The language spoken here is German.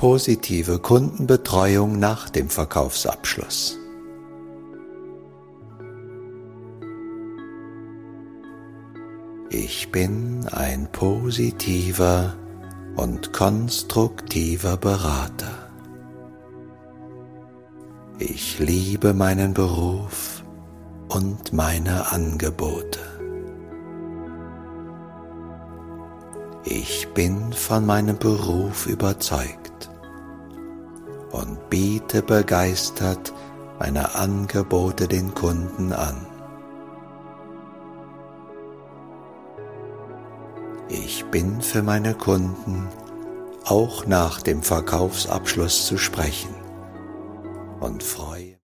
positive Kundenbetreuung nach dem Verkaufsabschluss. Ich bin ein positiver und konstruktiver Berater. Ich liebe meinen Beruf und meine Angebote. Ich bin von meinem Beruf überzeugt und biete begeistert meine Angebote den Kunden an. Ich bin für meine Kunden auch nach dem Verkaufsabschluss zu sprechen und freue